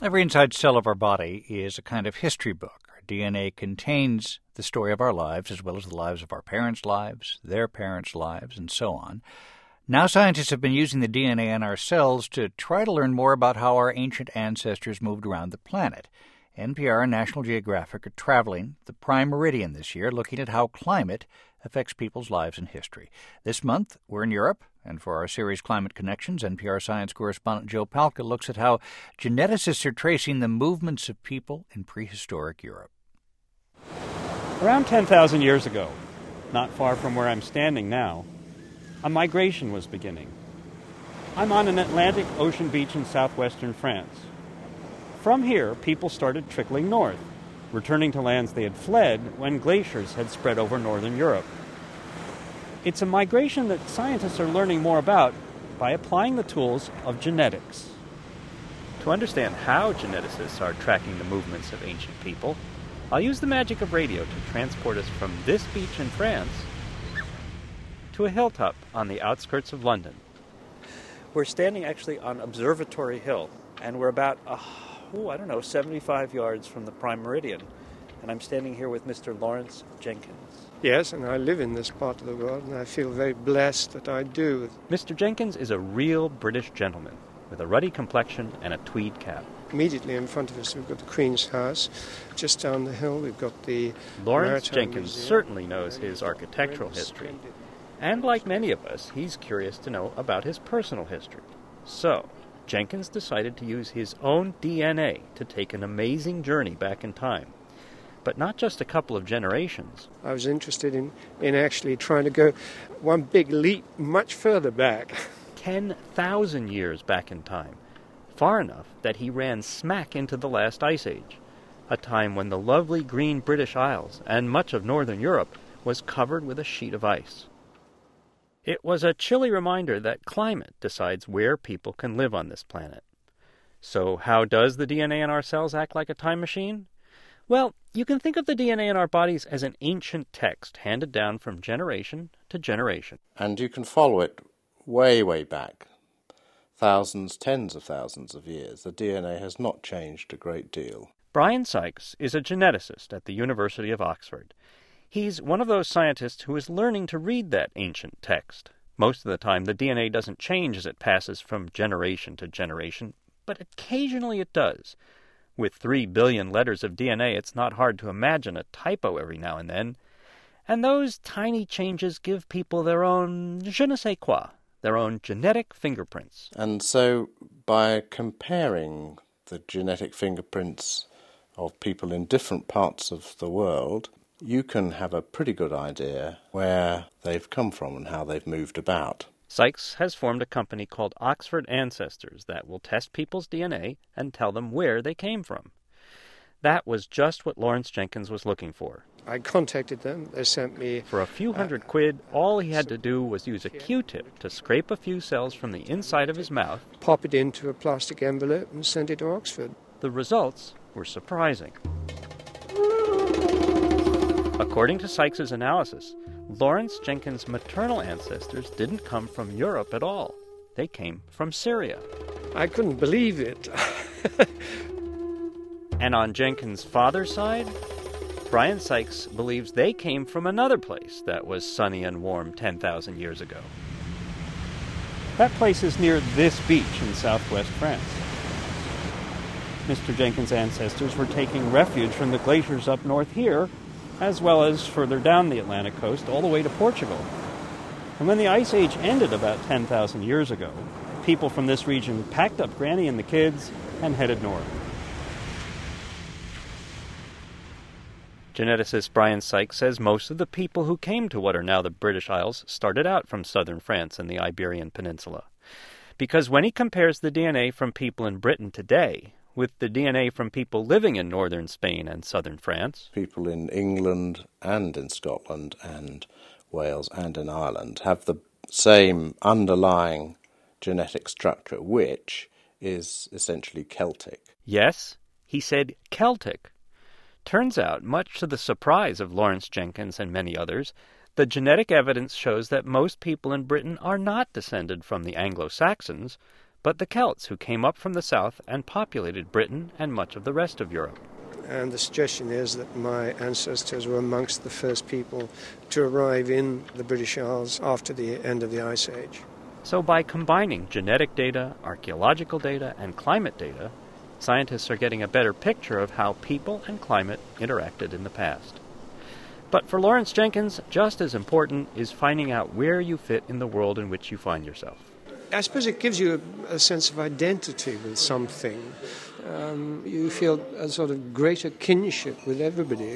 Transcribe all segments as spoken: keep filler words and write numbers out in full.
Every inside cell of our body is a kind of history book. Our D N A contains the story of our lives, as well as the lives of our parents' lives, their parents' lives, and so on. Now scientists have been using the D N A in our cells to try to learn more about how our ancient ancestors moved around the planet. N P R and National Geographic are traveling the Prime Meridian this year, looking at how climate affects people's lives and history. This month, we're in Europe, and for our series Climate Connections, N P R science correspondent Joe Palca looks at how geneticists are tracing the movements of people in prehistoric Europe. Around ten thousand years ago, not far from where I'm standing now, a migration was beginning. I'm on an Atlantic Ocean beach in southwestern France. From here, people started trickling north, returning to lands they had fled when glaciers had spread over northern Europe. It's a migration that scientists are learning more about by applying the tools of genetics. To understand how geneticists are tracking the movements of ancient people, I'll use the magic of radio to transport us from this beach in France to a hilltop on the outskirts of London. We're standing actually on Observatory Hill, and we're about, uh, oh, I don't know, seventy-five yards from the Prime Meridian. And I'm standing here with Mister Lawrence Jenkins. Yes, and I live in this part of the world, and I feel very blessed that I do. Mister Jenkins is a real British gentleman with a ruddy complexion and a tweed cap. Immediately in front of us, we've got the Queen's House. Just down the hill, we've got the Lawrence Maritime Jenkins Museum. certainly knows his architectural history. And like many of us, he's curious to know about his personal history. So, Jenkins decided to use his own D N A to take an amazing journey back in time. But not just a couple of generations. I was interested in, in actually trying to go one big leap much further back. ten thousand years back in time. Far enough that he ran smack into the last ice age, a time when the lovely green British Isles and much of northern Europe was covered with a sheet of ice. It was a chilly reminder that climate decides where people can live on this planet. So how does the D N A in our cells act like a time machine? Well, you can think of the D N A in our bodies as an ancient text handed down from generation to generation. And you can follow it way, way back. Thousands, tens of thousands of years. The D N A has not changed a great deal. Brian Sykes is a geneticist at the University of Oxford. He's one of those scientists who is learning to read that ancient text. Most of the time, the D N A doesn't change as it passes from generation to generation, but occasionally it does. With three billion letters of D N A, it's not hard to imagine a typo every now and then. And those tiny changes give people their own je ne sais quoi, their own genetic fingerprints. And so, by comparing the genetic fingerprints of people in different parts of the world, you can have a pretty good idea where they've come from and how they've moved about. Sykes has formed a company called Oxford Ancestors that will test people's D N A and tell them where they came from. That was just what Lawrence Jenkins was looking for. I contacted them. They sent me... For a few hundred uh, quid, all he had to do was use a Q-tip to scrape a few cells from the inside of his mouth, pop it into a plastic envelope and send it to Oxford. The results were surprising. According to Sykes' analysis, Lawrence Jenkins' maternal ancestors didn't come from Europe at all. They came from Syria. I couldn't believe it. And on Jenkins' father's side, Brian Sykes believes they came from another place that was sunny and warm ten thousand years ago. That place is near this beach in southwest France. Mister Jenkins' ancestors were taking refuge from the glaciers up north here, as well as further down the Atlantic coast, all the way to Portugal. And when the Ice Age ended about ten thousand years ago, people from this region packed up Granny and the kids and headed north. Geneticist Brian Sykes says most of the people who came to what are now the British Isles started out from southern France and the Iberian Peninsula. Because when he compares the D N A from people in Britain today with the D N A from people living in northern Spain and southern France, people in England and in Scotland and Wales and in Ireland have the same underlying genetic structure, which is essentially Celtic. Yes, he said Celtic. Turns out, much to the surprise of Lawrence Jenkins and many others, the genetic evidence shows that most people in Britain are not descended from the Anglo-Saxons, but the Celts who came up from the south and populated Britain and much of the rest of Europe. And the suggestion is that my ancestors were amongst the first people to arrive in the British Isles after the end of the Ice Age. So by combining genetic data, archaeological data, and climate data, scientists are getting a better picture of how people and climate interacted in the past. But for Lawrence Jenkins, just as important is finding out where you fit in the world in which you find yourself. I suppose it gives you a, a sense of identity with something. Um, you feel a sort of greater kinship with everybody.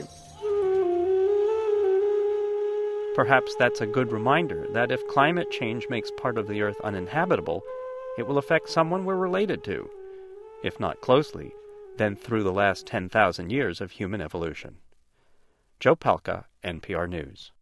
Perhaps that's a good reminder that if climate change makes part of the Earth uninhabitable, it will affect someone we're related to. If not closely, then through the last ten thousand years of human evolution. Joe Palca, N P R News.